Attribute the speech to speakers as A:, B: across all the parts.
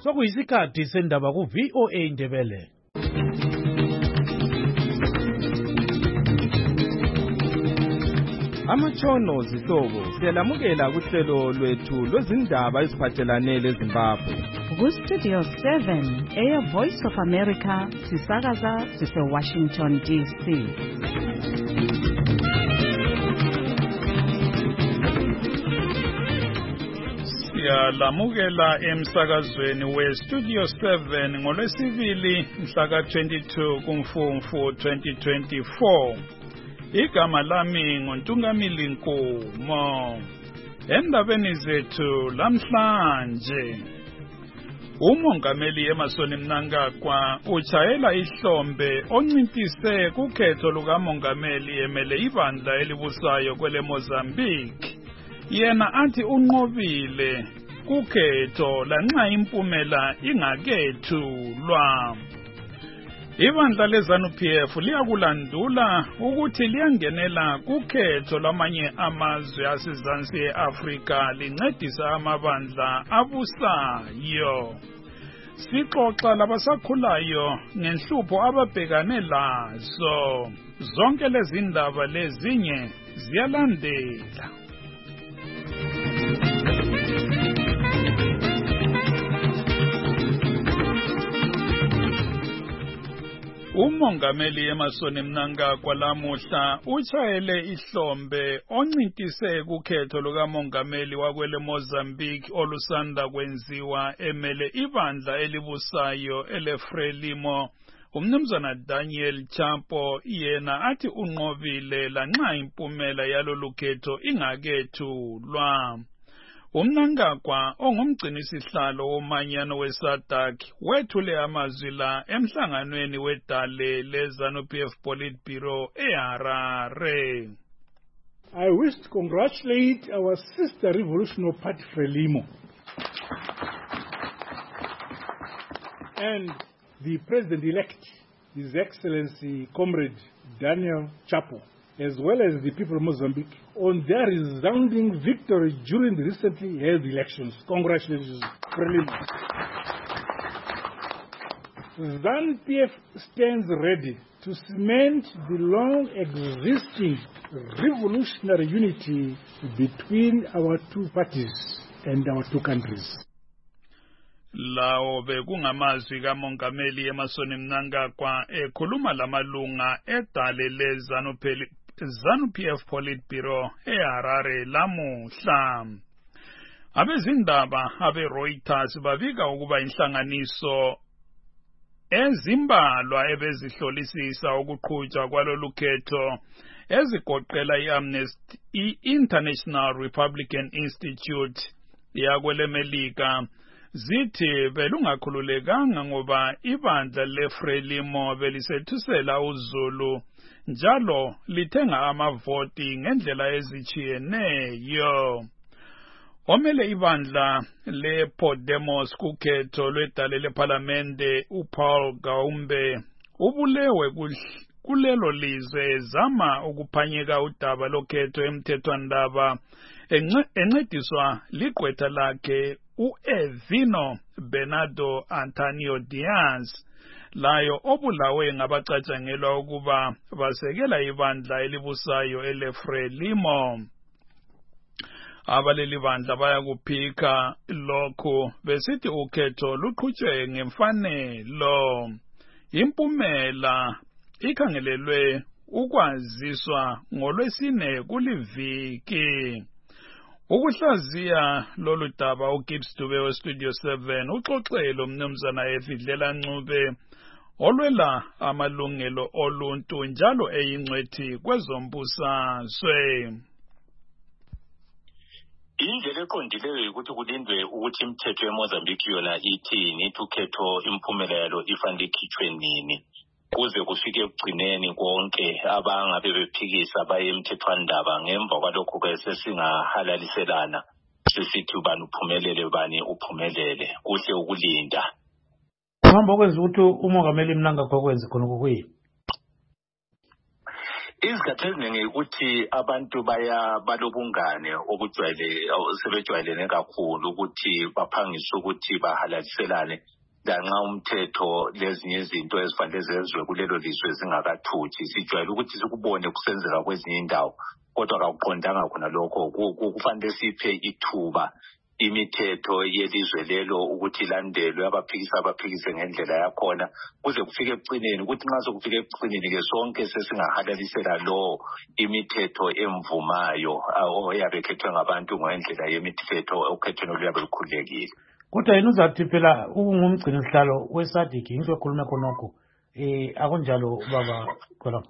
A: Sokuyisikhathi sendaba ku VOA Indebele.
B: Amatshono zihlobo siyalamukela kuhlelo lwethu lwezindaba eziphathelane leZimbabwe.
C: Ku-Studio 7 Air Voice of America sisakaza sise-Washington DC.
D: Siyalamukela emsakazweni we-Studio 7 ngolwesibili mhla ka-22 kuMfumfu 2024. Igama lami nguNtungamili Nkumo. Endabeni zethu lamhlanje, uMongameli Emmerson Mnangagwa utshayela ihlombe oncintise kukhetho lukamongameli emele ibandla elibusayo kwele Mozambique. Yena athi unqobile kukhetho lanxa impumela ingakethulwa. Ibandla leZANU-PF liyakulandula ukuthi liyangenela kukhetho lamanye amazwe asezansi e-Afrika lincedisa amabandla abusayo. Sixoxa labasakhulayo ngenhlupho ababhekane lazo. Zonke lezi ndaba lezinye ziyalandela. uMongameli Emmerson Mnangagwa lamuhla utshayele ihlombe oncintise kukhetho lukamongameli wakwele Mozambique olusanda kwenziwa emele ibandla elibusayo eleFrelimo. Umnumzana Daniel Chapo yena athi unqobile lanxa impumela yalolu khetho ingakethulwa. uMnangagwa ongumgcinisihlalo womanyano weSADC wethule amazwi la emhlanganweni wedale leZANU-PF Politburo eHarare.
E: I wish to congratulate our sister Revolutionary Party Frelimo and the President-elect, His Excellency Comrade Daniel Chapo, as well as the people of Mozambique, on their resounding victory during the recently held elections. Congratulations, Frelimo. ZANU-PF stands ready to cement the long-existing revolutionary unity between our two parties and our two countries.
D: Lawo bekungamazwi kaMongameli Emmerson Mnangagwa ekhuluma lamalunga edale leZANU-PF Politburo eHarare lamuhla. Abezindaba abeReuters babika ukuba inhlanganiso ezimbalwa ebezihlolisisa ukuqhutshwa kwalolu khetho ezigoqela iAmnesty i-International Republican Institute yakwele Melika zithi belungakhululekanga ngoba ibandla leFrelimo belisethusela uZulu njalo lithenga amavoti ngendlela ezichiyeneyo. Omele ibandla lePodemos kukhetho lwedale leParlamente uPaul Gaumbe ubulewe kulelo lizwe zama ukuphanyeka udaba lokhetho emthethwandaba encediswa ligqwetha lakhe uEvino Bernardo Antonio Diaz, layo obulawe ngabacatshangelwa ukuba basekela ibandla elibusayo eleFrelimo. Abaleli bandla bayakuphika lokho besithi ukhetho luqhutshwe ngemfanelo. Impumela ikhangelelwe ukwaziswa ngolwesine kuliviki. Ukuhlaziya lolu daba uGibbs Dube weStudio 7 uxoxelo umnumzana Efidlela Ncube olwela amalungelo oluntu njalo eyingcwethi kwezombusazwe.
F: Indlela eqondileyo ukuthi kulindwe ukuthi imithetho eMozambique yona ithini, ukhetho impumela yalo ifanele ikhitshwe nini kuze kufike ekugcineni konke abangabe bephikisa baye emthethwandaba. Ngemva kwalokho bese singahalaliselana sisithi ubani uphumelele ubani uphumelele. Kuhle ukulinda.
A: Uhamba kwenza ukuthi uMongameli Mnangagwa kwenze khona kokuyini?
F: Izikhathi eziningi ukuthi abantu balobungane sebejwayelene kakhulu ukuthi baphangise ukuthi bahalaliselane lanxa umthetho lezinye izinto ezifanele zenziwe kulelo lizwe zingakathuthi. Sijwayele ukuthi sikubone kusenzeka kwezinye indawo, kodwa kakuqondanga khona lokho. Kufanele siphe ithuba imithetho yelizwe lelo ukuthi ilandelwe, abaphikise ngendlela yakhona kuze kufike ekucineni, ukuthi nxa sokufike ekucineni-ke sonke sesingahalalisela lo imithetho emvumayo oyabe ekhethwe ngabantu ngendlela yemithetho okhethweni oluyabe lukhululekile.
A: Kodwa yena uzathi phela ungumgcini sihlalo weSADC into ekhulume khonokho akunjalo baba khona.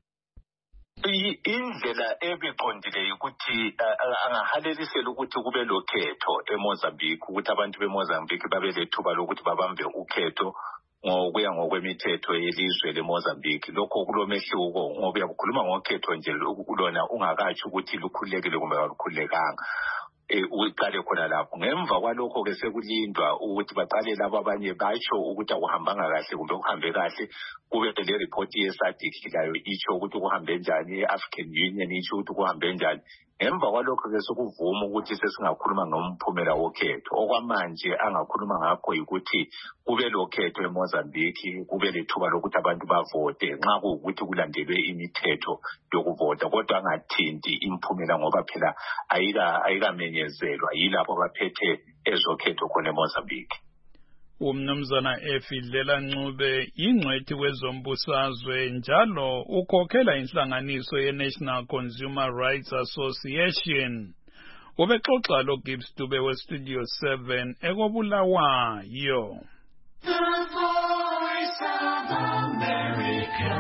F: Indlela ebiqondile ukuthi angahalelisela ukuthi kube lokhetho eMozambique, ukuthi abantu beMozambique babe lethuba lokuthi babambe ukhetho ngokuya ngokwemithetho yelizwe leMozambique. Lokho kulomehluko ngoba uyakhuluma ngokhetho nje lona ungakatsho ukuthi lukhululekile kumbe alukhululekanga. Uqale khona lapho. Ngemva kwalokho-ke sekulindwa ukuthi baqale labo abanye batsho ukuthi akuhambanga kahle kumbe kuhambe kahle, kube le report yeSADC layo itsho ukuthi kuhambe njani, i-African Union itsho ukuthi kuhambe njani. Ngemva kwalokho-ke sekuvuma ukuthi sesingakhuluma ngomphumela wokhetho. Okwamanje angakhuluma ngakho ukuthi kube lokhetho eMozambique, kube lethuba lokuthi abantu bavote nxa kuwukuthi kulandelwe imithetho yokuvota, kodwa angathinti imphumela ngoba phela ayikamenyezelwa yilabo abaphethe ezokhetho khona eMozambique.
D: Umnumzana Efidlela Ncube ingcwethi kwezombusazwe njalo ukhokhela inhlanganiso ye-National Consumer Rights Association. Ubexoxa lo Gibbs Dube we-Studio 7 ekobulawayo.
G: The Voice of America,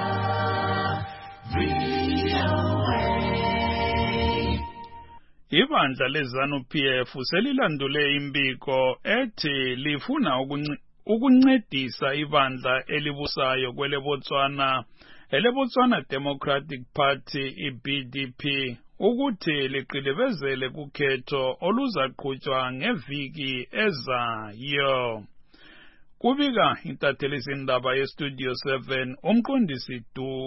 D: Ibandla leZANU-PF selilandule imbiko ethi lifuna ukuncedisa ibandla elibusayo kweleBotswana eleBotswana Democratic Party iBDP ukuthi liqilibezele kukhetho oluzaqhutshwa ngeviki ezayo. Kubika intathelizindaba yeStudio 7 umqondisi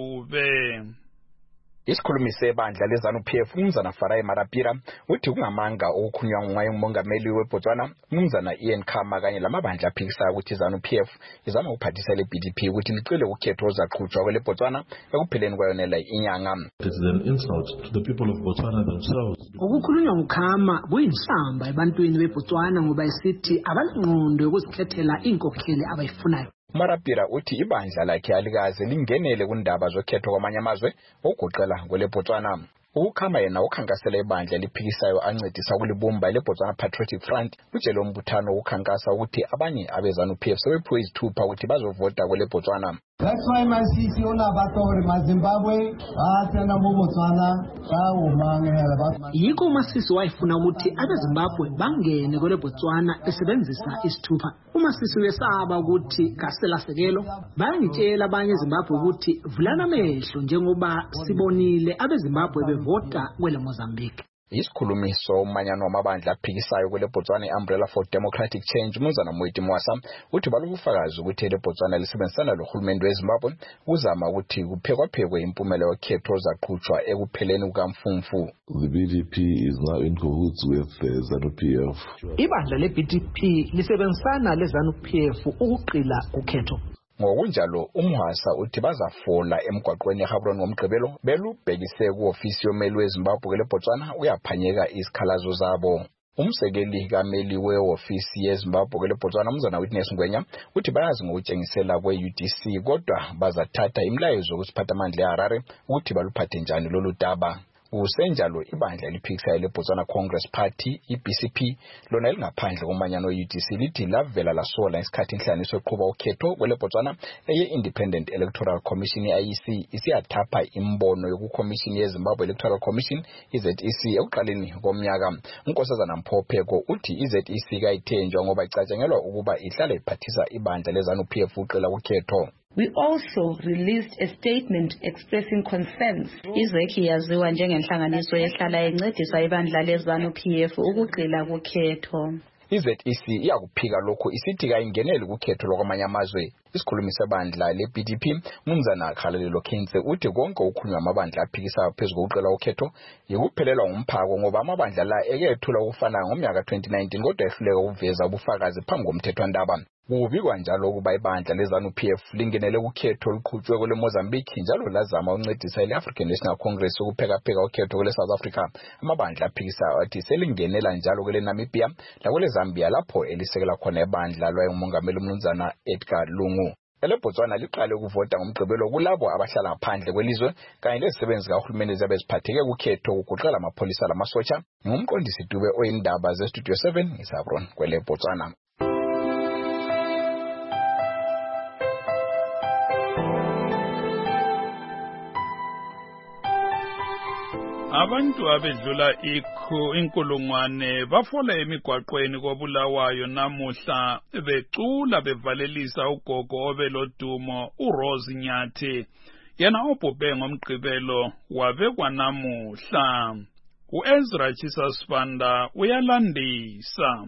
D: Dube.
H: Isikhulumi sebandla leZANU-PF umnumzana Farai Marapira uthi kungamanga okukhulunywa ngumongameli weBotswana umnumzana Ian Khama kanye lamabandla aphikisayo ukuthi iZANU-PF izama ukuphathisa leBDP ukuthi licele ukhetho ozaqhutshwa kweleBotswana ekupheleni kwayonela inyanga.
I: It is an insult to the people of Botswana themselves.
J: Ukukhulunywa nguKhama kuyinhlamba ebantwini beBotswana ngoba isithi abalingqondo yokuzikhethela inkokheli abayifunayo.
H: Marapira uthi ibandla lakhe alikaze lingenele kundaba zokhetho kwamanye amazwe okugoqela kweleBotswana. Ukhama yena ukhankasela ibandla liphikisayo ancedisa kulibumba leBotswana Patriotic Front utshelo umbuthano ukhankasa ukuthi abanye abeZANU-PF sebephiwe izithupha ukuthi bazovota kweleBotswana.
K: That's why my sisi unabatori maZimbabwe batena mu Botswana bawumangela.
J: Yiko masisi wayifuna ukuthi abeZimbabwe bangene kweleBotswana besebenzisa isithupha. Umasisi wesaba ukuthi kaselasekelo bayangitshela abanye eZimbabwe ukuthi vulana amehlo njengoba sibonile abeZimbabwe bevota kweleMozambique.
H: Isikhulumi somanyano wamabandla aphikisayo kweleBotswana iUmbrella for Democratic Change umnumzana Mweti Mwasa uthi balobufakazi ukuthi leBotswana lisebenzisana lohulumende weZimbabwe uzama ukuthi kuphekwaphekwwe impumela yokhetho ozaqhutshwa ekupheleni kukaMfumfu.
I: The BDP is now in cahoots with the ZANU-PF.
J: Ibandla leBDP lisebenzisana leZANU-PF ukuqila ukhetho.
H: Ngokunjalo umhwasa uthi bazafola emgwaqweni eHabron ngomgqibelo belubhekise kuofisi yomeli weZimbabwe kweleBotswana uyaphanyeka isikhalazo zabo. Umsekeli kameli weofisi yeZimbabwe kweleBotswana umnumzana Witness Ngwenya uthi bayazi ngokutshengisela kweUDC kodwa bazathatha imlayezo kusiphathamandla eHarare ukuthi baluphathe njani lolu daba. Kusenjalo ibandla liphikisayo leBotswana Congress Party iBCP lona lingaphandle komanyano weUDC lithi lavela lasola isikhathi inhlanganiso eqhuba ukhetho kweleBotswana eye-Independent Electoral Commission IEC isiyathapha imbono yokuCommission yeZimbabwe Electoral Commission iZEC ekuqaleni komnyaka. uNkosazana Mpopheko uthi iZEC kayithenjwa ngoba icatshangelwa ukuba ihlala iphathisa ibandla leZANU-PF uqila ukhetho.
L: We also released a statement expressing concerns. iZEC yaziwa njengenhlanganiso ehlala encedisa ibandla leZANU-PF ukuqila kukhetho.
H: iZEC iyakuphika lokho isithi kayingeneli kukhetho lokwamanye amazwe. Isikhulumi sebandla le-PDP Mnumzana Kgalelo Kintse uthi konke ukukhulunywa amabandla aphikisayo phezu kokucela ukhetho yikuphelelwa umphako ngoba amabandla la ekethula ukufana ngomnyaka 2019 kodwa ehluleka ukuveza ubufakazi phambi komthethwandaba. Kubikwa njalo ukuba ibandla leZANU-PF lingenele ukhetho oluqhutshwe kwele Mozambique njalo lazama ukuncedisa ile-African National Congress ukuphekapheka ukhetho kwele South Africa. Amabandla aphikisayo athi selingenela njalo kwele Namibia lakwele Zambia lapho elisekela khona ibandla lwayengumongameli uMnumzana Edgar Lungu. EleBotswana liqale ukuvota ngomgqibelo kulabo abahlala ngaphandle kwelizwe kanye lezisebenzi kahulumeni eziyabe ziphatheke kukhetho ukugoqela amapholisa lamasotsha. Ngumqondisi Dube oyindaba zeStudio 7 eSabron kweleBotswana.
D: Abantu abedlula inkulungwane bafola emigwaqweni koBulawayo namuhla becula bevalelisa ugogo obelodumo uRose Nyathi yena obhubhe ngomgqibelo wabekwa namuhla. uEzra Chisasibanda uyalandisa.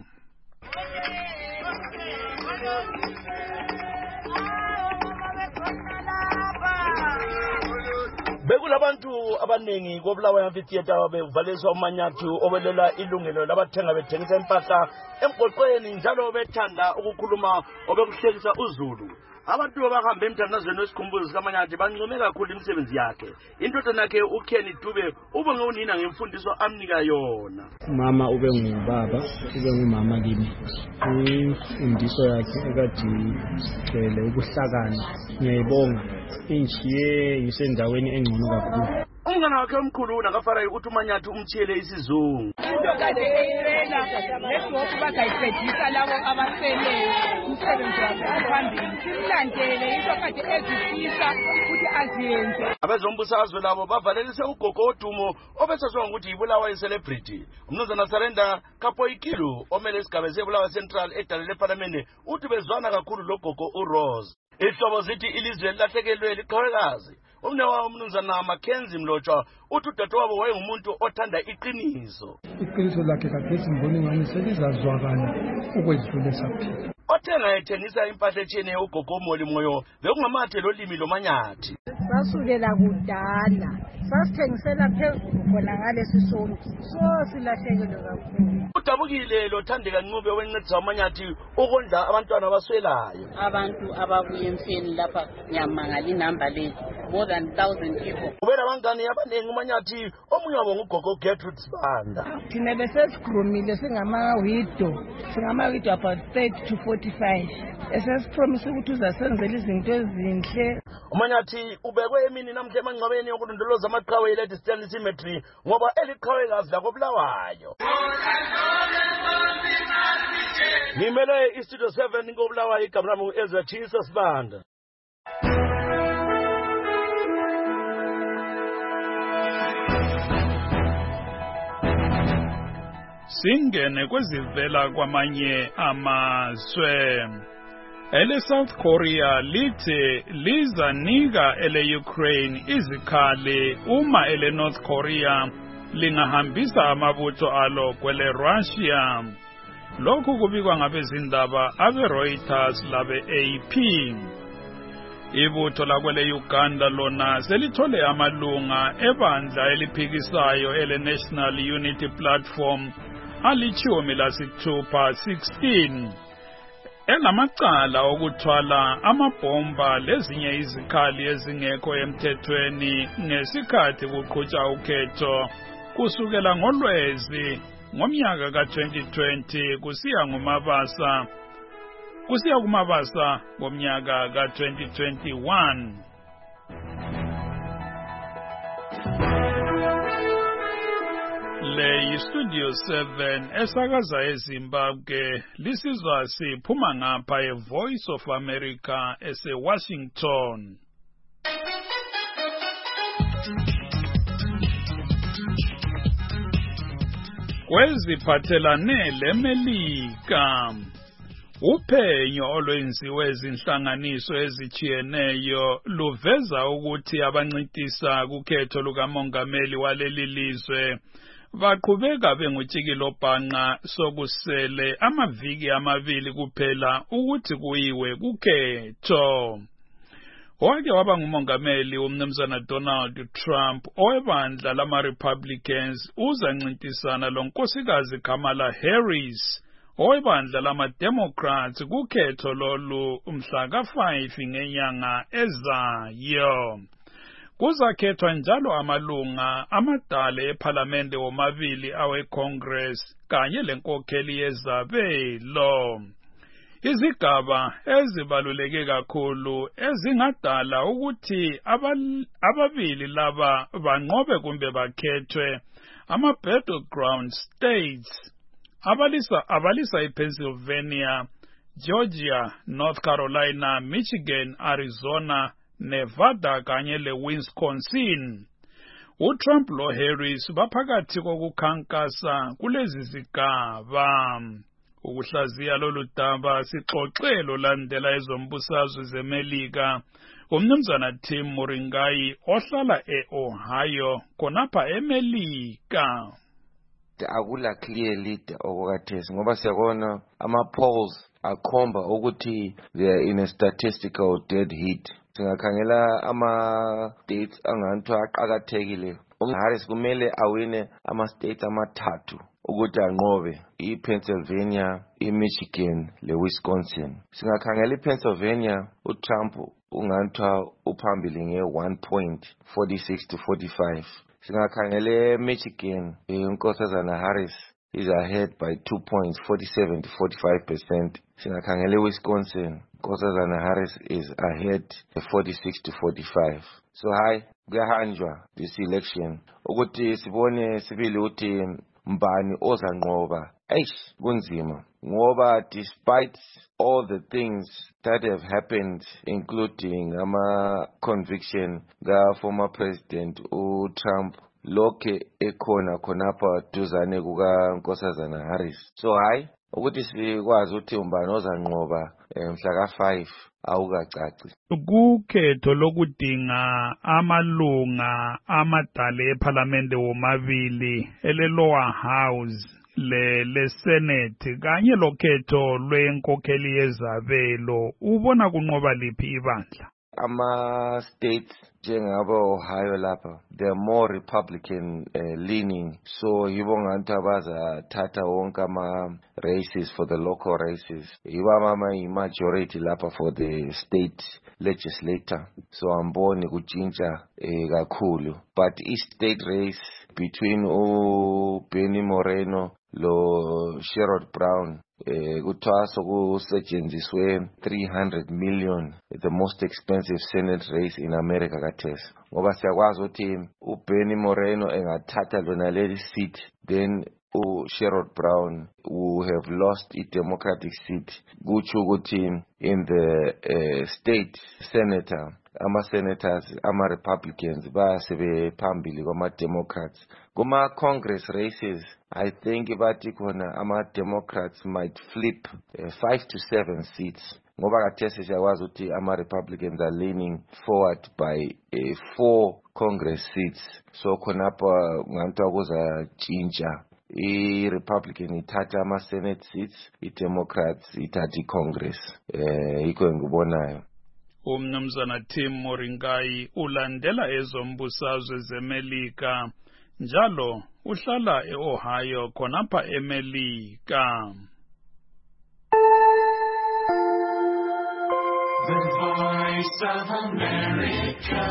M: Bekulabantu abaningi koBulawayo Amphitheatre bevaliswa uManyathi obelela ilungelo labathenga bethengisa impahla emgwaqweni njalo bethanda ukukhuluma obekuhlekisa uZulu. Abantu abahamba emthandazweni wesikhumbuzo kaManyathi bancome kakhulu imisebenzi yakhe. Indodana yakhe uKenny Dube ubonge unina ngemfundiso amnika yona.
N: Mama ube ngubaba, ube ngumama kimi. Imfundiso yakhe ekade igcwele ubuhlakani. Ngiyayibonga. Injiye isendaweni engcono kakhulu.
M: Umngane wakhe omkhulu nakafara ukuthi uManyathi umthiyele isizungu.
O: Kade eyela lesibopho bagayipedisa labo abaseleyo umsebenzi wakhe phambili. Simlandele into kade ezifisa ukuthi aziyenze.
M: Abezombusazwe labo bavalelise ugogo odumo obesazwa ukuthi yiBulawayo celebrity. Umnumzana Sarenda Kapoikilu omele isigaba seBulawayo Central edale leParliament uthi bezwana kakhulu logogo uRose. Ihlobo zithi ilizwe lahlekelwe liqhawekazi. Umnewa uMnumzana Mackenzie Mlotshwa uthi udadewabo wayengumuntu othanda iqiniso.
P: Iqiniso lakhe kakhesi ngibona ngani selizazwakala ukwedlula saphila.
M: Othenga ethengisa impahla etshiyeneyo ugogo Moli Moyo bekungamathe lolimi loManyathi.
Q: Sasukela kudala sasithengisela phezulu khona ngalesi sonke so silahlekelwe kakhulu.
M: Udabukile loThandeka Ncube owencedisa uManyathi ukondla abantwana abaswelayo.
R: Abantu ababuye emfeni lapha nyamangala inamba lethu more than 1,000 people.
M: Ubera bangani abanengi uManyathi omunye wabo ngugogo Gertrude Sibanda.
Q: Thina besesigrumile singama-widow about 30 to 45. Esesipromise ukuthi uzasenzela izinto ezinhle.
M: uManyathi ubekwe emini namhla emangcwabeni yokulondoloza amaqhawe eLady Stanley Cemetery ngoba eliqhawekazi lakoBulawayo. Ngimele iStudio 7 koBulawayo igama lami uEzra Chisasibanda.
D: Singene kwezivela kwamanye amazwe. South Korea lithi lizanika Ukraine izikhali uma North Korea lingahambisa amabutho alo kwele Russia. Lokhu kubikwa ngabezindaba abeReuters labe-AP. Ibutho lakwele Uganda lona selithole amalunga ebandla eliphikisayo National Unity Platform alichumi lasithupha 16 enamacala okuthwala amabhomba lezinye izikhali ezingekho emthethweni ngesikhathi kuqhutshwa ukhetho kusukela ngoLwezi ngomnyaka ka2020 kusiya kumabasa ngomnyaka ka2021. Le Studio 7 esakaza eZimbabwe lisizwa siphuma ngapha eVoice of America eseWashington. Kweziphathelane leMelika uphenyo olwenziwe ezinhlanganiso ezichiyeneyo luveza ukuthi abancintisa kukhetho lukamongameli waleli lizwe baqhubeka bengutshikilobhanqa sokusele amaviki amabili kuphela ukuthi kuyiwe kukhetho. Wake waba ngumongameli umnumzana Donald Trump owebandla lama-Republicans uzancintisana lo nkosikazi Kamala Harris owebandla lama-Democrats kukhetho lolu mhla ka-5 ngenyanga ezayo. Kuzakhethwa njalo amalunga amadala ephalamende womabili awe-Congress kanye lenkokheli yezabelo. Izigaba ezibaluleke kakhulu ezingadala ukuthi ababili laba banqobe kumbe bakhethwe ama-battleground states abalisa iPennsylvania, Georgia, North Carolina, Michigan, Arizona, Nevada kanye le-Wisconsin. uTrump lo-Harris baphakathi kokukhankasa kulezi zigaba. Ukuhlaziya lolu daba sixoxelo landela ezombusazwe zeMelika umnumzana Tim Moringai ohlala e-Ohio khonapha eMelika.
S: Akula clear leader okwakhathesi ngoba siyabona ama-polls akhomba ukuthi they are in a statistical dead heat. Singakhangela ama-states angantu aqakathekile. Harris kumele awine ama-states amathathu ukuthi anqobe iPennsylvania, iMichigan leWisconsin. Singakhangela iPennsylvania uTrump ungantu uphambili nge-1.46 to 45. Singakhangela Michigan unkosazana Harris is ahead by 2.47 to 45%. Singakhangela Wisconsin unkosazana Harris is ahead by 46 to 45. So kuyahanjwa this election ukuthi sibone sibili ukuthi mbani ozanqoba. Kunzima ngoba despite all the things that have happened including ama-conviction ka-former president uTrump lokhe ekhona khonapha duzane kukankosazana Harris. So ukuthi sikwazi ukuthi umbani ozanqoba mhla ka-5 awukacaci.
D: Kukhetho lokudinga amalunga amadala ephalamende womabili ele-lower house le-senate kanye lokhetho lwenkokheli yezabelo ubona kunqoba liphi ibandla?
S: Ama-states njengabo Ohio lapha they're more Republican leaning, so yibo ngathi abazathatha wonke ama-races for the local races. Yibo i-majority lapha for the state legislator, so amboni kutshintsha kakhulu. But i-state race between Benny Moreno lo Sherrod Brown kuthiwa sokusetshenziswe 300 million, the most expensive Senate race in America kathesi. Ngoba siyakwazi ukuthi uBenny Moreno engathatha lona leli seat, then Sherrod Brown will have lost a Democratic seat. Kutsho ukuthi in the state senator ama-senators ama-Republicans basebe phambili kwama-Democrats. Kuma-Congress races I think bathi khona ama-Democrats might flip 5 to 7 seats ngoba kathesi siyakwazi ukuthi ama-Republicans are leaning forward by 4 Congress seats. So khonapha nganto kuzatshintsha, i-Republican ithatha ama-Senate seats, i-Democrats ithatha i-Congress. Yikho engikubonayo.
D: Umnumzana Tim Moringai ulandela ezombusazwe zeMelika njalo uhlala e-Ohio khonapha eMelika.
G: The Voice of America.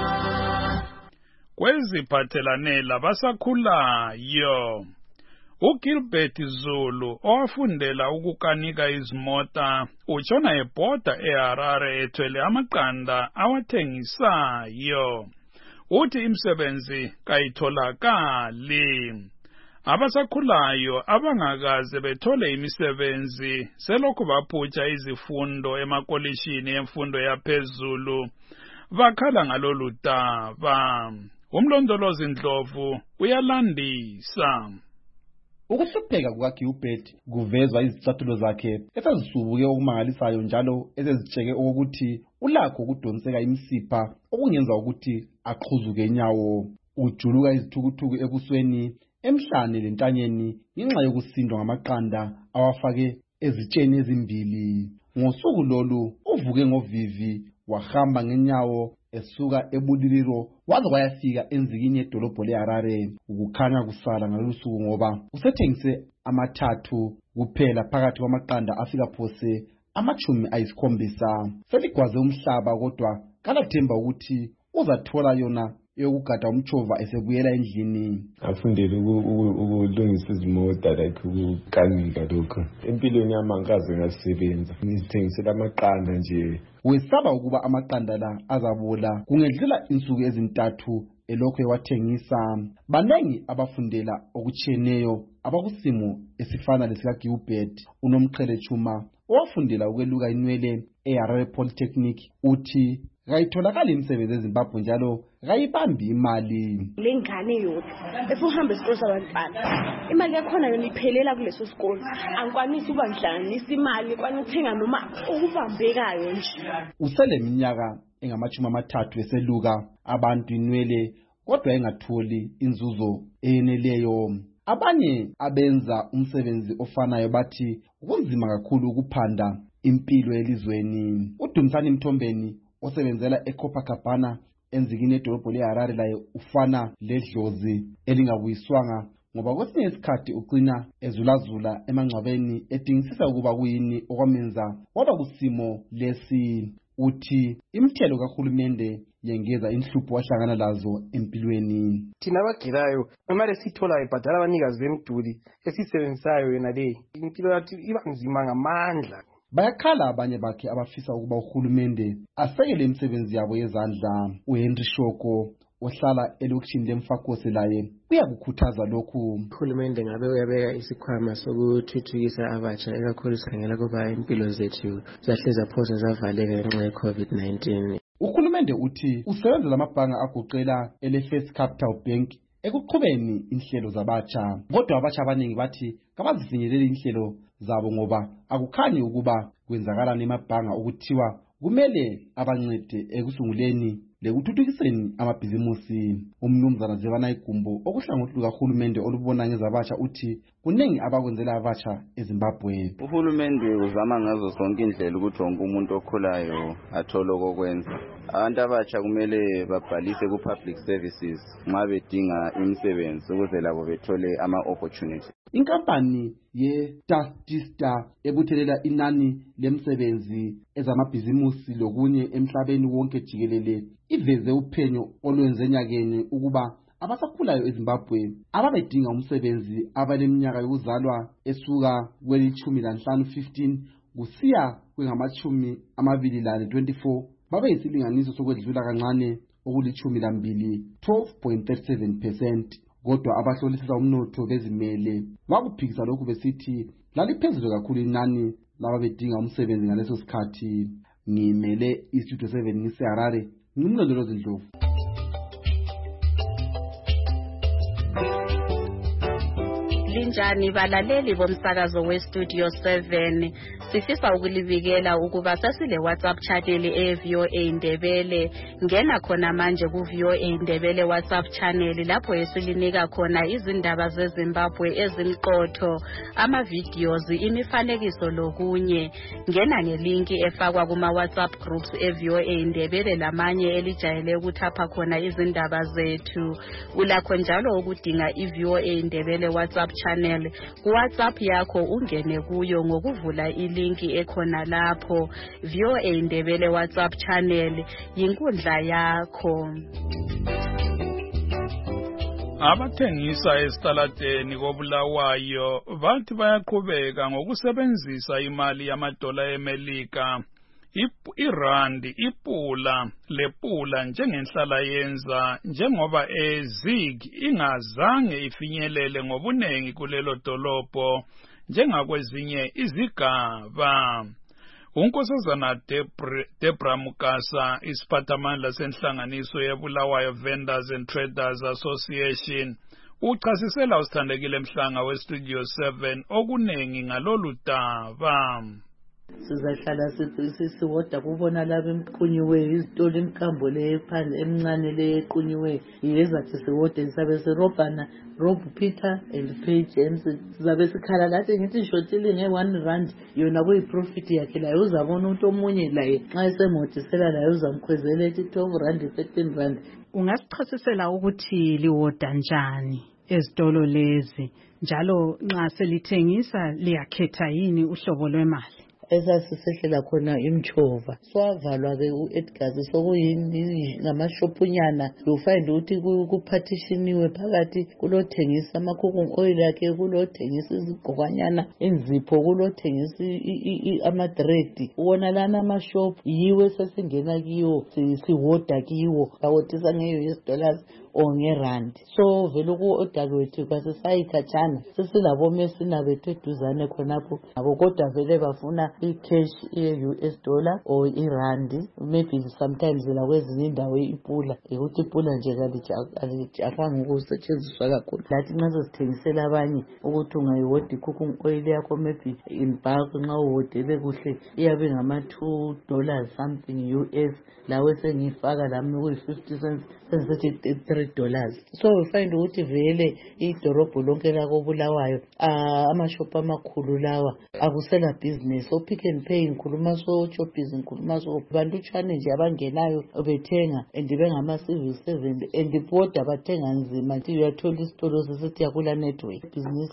D: Kweziphathelane labasakhulayo, uGilbert Zulu owafundela ukukanika izimota utshona ebhoda eHarare ethwele amaqanda awathengisayo. Uthi imisebenzi kayitholakali. Abasakhulayo abangakaze bethole imisebenzi selokhu baphutsha izifundo emakolishini emfundo yaphezulu bakhala ngalolu daba. Umlondolozi Ndlovu uyalandisa.
T: Ukuhlupheka kukaGilbert kuvezwa izicathulo zakhe esezisubuke okumangalisayo njalo ezezitsheke ukuthi ulakho ukudonseka imisipha okungenza ukuthi aqhuzuke enyawo. Ujuluka izithukuthuku ebusweni emhlane lentanyeni ngenxa yokusindwa ngamaqanda awafake ezitsheni ezimbili. Ngosuku lolu uvuke ngovivi wahamba ngenyawo esuka eBuliliro waze wayafika enzikini yedolobho leHarare. Ukukhanya kusala ngalolu suku ngoba usethengise amathathu kuphela phakathi kwamaqanda afika phose 70. Seligwaze umhlaba kodwa kalathemba ukuthi uzathola yona yokugada umchova esebuyela endlini.
I: Afundele ukulungisa izimota like ukukanika lokho. Empilweni yami angikaze ngasisebenza. Ngizithengisela amaqanda nje.
T: Wesaba ukuba amaqanda la azabola kungedlula insuku ezintathu elokho ewathengisa. Banengi abafundela okutshiyeneyo abakusimo esifana lesika Gilbert uNomqhele Chuma owafundela ukweluka inwele eHarare Polytechnic uthi kayitholakala imisebenzi eZimbabwe njalo kayibambi imali.
U: Lengane yodwa esuhamba isikolo sabantwana imali yakhona yona iphelela kuleso sikolo angikwanisi ukuba ngihlanganisa imali kwanithenga noma ukubambekayo nje.
T: Usele iminyaka engama-30 eseluka abantu inwele kodwa engatholi inzuzo eneleyo. Abanye abenza umsebenzi ofanayo bathi kunzima kakhulu ukuphanda impilo elizweni. uDumthani Mthombeni osebenzela eCopacabana enzikini edolobho leHarare laye ufana ledlozi elingabuyiswanga ngoba kwesinye isikhathi ucina ezulazula emangcwabeni edingisisa ukuba kuyini okwamenza waba kusimo lesi. Uthi imithelo kahulumende yengeza inhlupho wahlangana lazo empilweni.
V: Thina abagirayo imali sithola ibhadala abanikazi bemduli esisebenzisayo yona le impilo yathi iba nzima ngamandla.
T: Bayakhala abanye bakhe abafisa ukuba uhulumende asekele imisebenzi yabo yezandla. uHenry Shoko ohlala elokishini leMfakose laye uyakukhuthaza lokhu.
W: Uhulumende ngabe uyabeka isikhwama sokuthuthukisa abatsha ekakhulu sikhangela kuba impilo zethu zahleza phosa zavaleka ngenxa ye-COVID-19.
T: Uhulumende uthi usebenza lamabhanga agoqela ele-First Capital Bank ekuqhubeni inhlelo zabatsha. Kodwa abatsha abaningi bathi kabazifinyeleli inhlelo zabo ngoba akukhanyi ukuba kwenzakala nemabhanga ukuthiwa kumele abancede ekusunguleni lekuthuthukiseni amabhizimusi. Umnumzana Zebana Igumbo okuhlangothi lukaHulumende olubona ngezabatsha uthi kuningi abakwenzela abatsha eZimbabwe.
X: Uhulumende uzama ngazo zonke indlela ukuthi wonke umuntu okhulayo athole okokwenza. Abantu abatsha kumele babhalise ku-public services nxa bedinga imisebenzi ukuze labo bethole ama-opportunity.
T: Inkampani ye-Statista ebuthelela inani lemsebenzi ezamabhizimusi lokunye emhlabeni wonke jikelele iveze uphenyo olwenze nyakeni ukuba abasakhulayo eZimbabwe ababedinga umsebenzi abaleminyaka yokuzalwa esuka kweli-15 kusiya kwengama-24 babe yisilinganiso sokwedlula kancane okuli-12 12.37%. Kodwa abahlolisisa umnotho bezimele bakuphikisa lokhu besithi laliphezulu kakhulu inani lababedinga umsebenzi ngaleso sikhathi. Ngimele iStudio 7 ngiseHarare ngimlondolozi Ndlovu.
Y: Linjani balaleli bomsakazo weStudio 7, sifisa ukulibikela ukuba sasile WhatsApp channel eVOA Ndebele. Ngena khona manje kuVOA Ndebele WhatsApp channel lapho esilinika khona izindaba zeZimbabwe ezimqotho, ama-videos, imifanekiso lokunye. Ngena ngelinki efakwa kuma WhatsApp groups eVOA Ndebele lamanye elijayele ukuthapha khona izindaba zethu. Ulakho njalo ukudinga iVOA Ndebele WhatsApp channel kuWhatsApp yakho ungene kuyo ngokuvula ilinki ekhona lapho. VOA Ndebele WhatsApp channel yinkundla yakho.
D: Abathengisa esitaladeni koBulawayo bathi bayaqhubeka ngokusebenzisa imali yamadola eMelika, irandi, ipula lepula njengenhlala yenza, njengoba eZig ingazange ifinyelele ngobunengi kulelo dolobho njengakwezinye izigaba. uNkosazana Debra Mukasa, isiphathamandla senhlanganiso yeBulawayo Vendors and Traders Association, uchasisela usithandekile Mhlanga weStudio 7 okunengi ngalolu daba.
A: sizahlala siwoda kubona laba emqunyiweyo izitolo imikhambo le phandle emncane le equnyiweyo yezathi siwode sisabe sirobhana Rob Peter and Page and sizabe sikhala lathi ngithi shotile nge1 rand yona kuyiprofit yakhe layo uzabona umuntu omunye laye nxa esemodisela laye uzamkhwezela ethi 12 rand 13 rand.
B: Ungasichasisela ukuthi liwoda njani ezitolo lezi njalo nxa selithengisa liyakhetha yini uhlobo lwemali?
A: Esasisehlela khona imchova swavalwa ke uEdgars sokuyini ngamashopunyana you find ukuthi kupartitioniwe phakathi kulothengisa amakhuku oil yakhe kulothengisa izigqokanyana inzipho kulothengisa amadread wona lana amashop yiwe sesingena kiyo siwoda kiwo awotisa nge$US or nge-rand. So vele ku-order kwethu kwasesayikhatshana sesilabo mesina bethu eduzane khonapho abo kodwa vele bafuna i-cash ye-US dollar or irandi maybe sometimes la kwezinye indawo ipula ukuthi ipula nje alijafanga ukusetshenziswa kakhulu lathi nxa sesithengisela abanye ukuthi ungayiwodi cooking oil yakho maybe in bulk nxa uwodele kuhle iyabe ngama$2 something US lawe sengifaka lami kuyi-50 cents sengisethi $3. So we find ukuthi vele idorobho lonke lakobulawayo amashop amakhulu lawa akusela business so Pick n Pay ngikhuluma so Choppies ngikhuluma so bantutshwane nje abangenayo bethenga and bengama civil servant and boda bathenga nzima nti uyathola isitolo sesithi yakula network business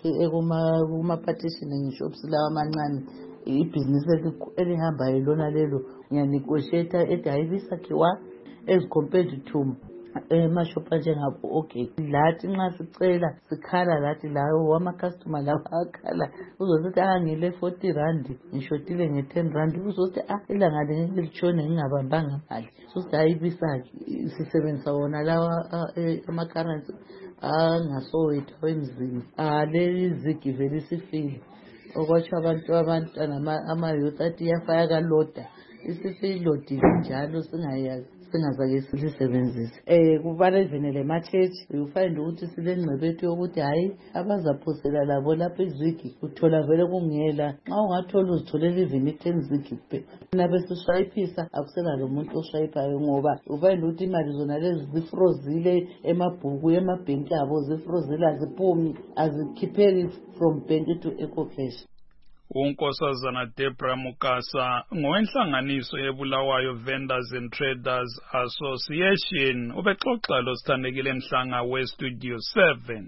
A: ekuma partitioning shops lawa amancane ibhizinisi elihamba yilona lelo ngiyanegotiate ethi ayibisakhiwa as compared to emashop njengabo okay lathi nxa sicela sikhala lathi lawo ama customer lawo akhala uzothi ngile 40 rand ngishotile nge10 rand uzothi ilanga ngeke litshone ngingabambanga mali so sayibisaki sisebenzisa wona lawa ama currency ngasowethu wemzini leli zigi vele sifile okwatsho abantwana ama-youth athi yafaya kaloda isifilodile njalo singayazi singazake silisebenzise kubalwa even le ma-church you find ukuthi silengcebethu yokuthi hayi abazaphosela labo lapha izigi uthola vele kungela nxa ungathola uzitholela even 10 zigi nabe siswayiphisa akusela lo muntu oswayiphayo ngoba ufind ukuthi imali zona lezi zifrozile emabhuku emabhenki abo zifrozile aziphumi azikhipheki from bank to EcoCash.
D: uNkosazana Debra Mukasa ngowenhlanganiso yebulawayo Vendors and Traders Association ubexoxa lo sithandekile Mhlanga weStudio 7.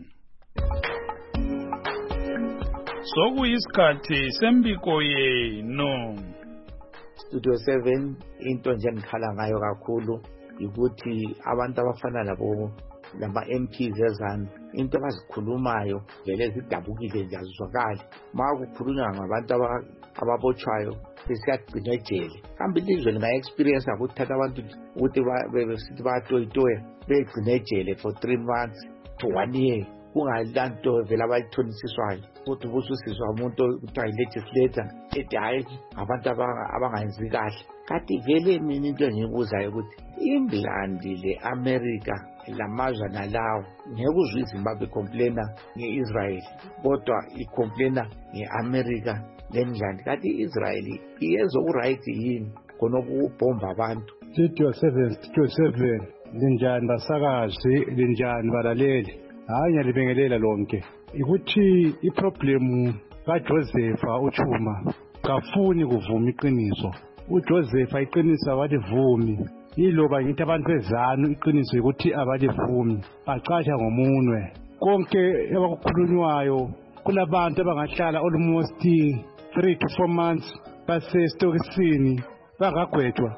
D: Sokuyisikhathi sembiko yenu.
C: Studio 7 into nje ngikhala ngayo kakhulu ukuthi abantu abafana labo lama MPs ezana into abazikhulumayo vele zidabukile nje azizwakali makukhulunywa ngabantu ababotshwayo besiyagcina ejele kambe ilizwe linga-experience ukuthatha abantu ukuthi besithi bayatoyitoya begcina ejele for 3 months to 1 year kungalanto vele abayithonisiswayo ukuthi ubususizwa umuntu kuthiwa yi-legislator ethi hayi abantu abangayenzi kahle kanti vele mina into engiyibuzayo ukuthi England le-America lamazwe nalawo ngeke uzwe iZimbabwe complaina nge-Israel kodwa icomplaina nge-America le-England kanti i-Israel iyenza okuright yini khona ukubhomba abantu.
E: Studio 7 linjani basakazi linjani balaleli hayi ngiyalibengelela lonke ukuthi iproblem kaJosepha uChuma kafuni kuvuma iqiniso uJosepha iqiniso walivumi yiloba ngithi abantu bezanu iqiniso ukuthi abalivumi bacasha ngomunwe konke abakukhulunywayo kulabantu abangahlala almost 3 to 4 months basestokisini bangagwetshwa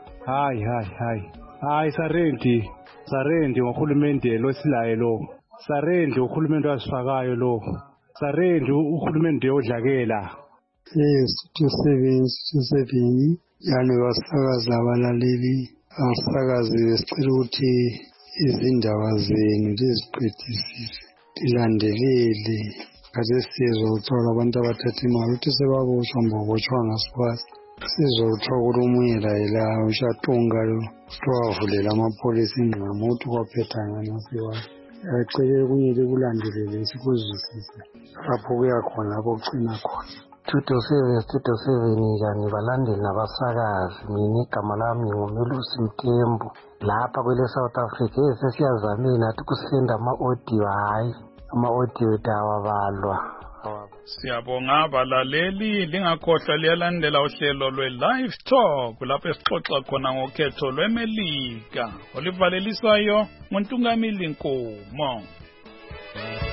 E: hayi sarendi ngohulumende lo silaye lo sarendi uhulumende wasifakayo lo sarendi uhulumende odlakela.
F: Studio 7 yani basakazi abalaleli abasakazi besicela ukuthi izindaba zenu liziqedisise lilandelele kade sizwa kuthiwa abantu abathatha imali ukuthi sebabotshwa mbobotshwa ngasikwazi sizwa kuthiwa kulomunye laye la ushatunga lo kuthiwa wavulela amapholisa ingqamo ukuthi kwaphetha nganasikwazi acele kunye likulandelele sikuzwisise lapho kuya khona lapho kucina khona Studio 7 kanye balandeli nabasakazi. Mina igama lami nguMelusi Mthembu. Lapha kwele South Africa sesiyazamina ukuthi kusenda ama-audio, hayi ama-audio awabalwa.
D: Siyabonga abalaleli, lingakhohlwa liyalandela uhlelo lwe-Live Talk lapho esixoxa khona ngokhetho lweMelika. Olivalelisayo nguNtungamili Nkomo.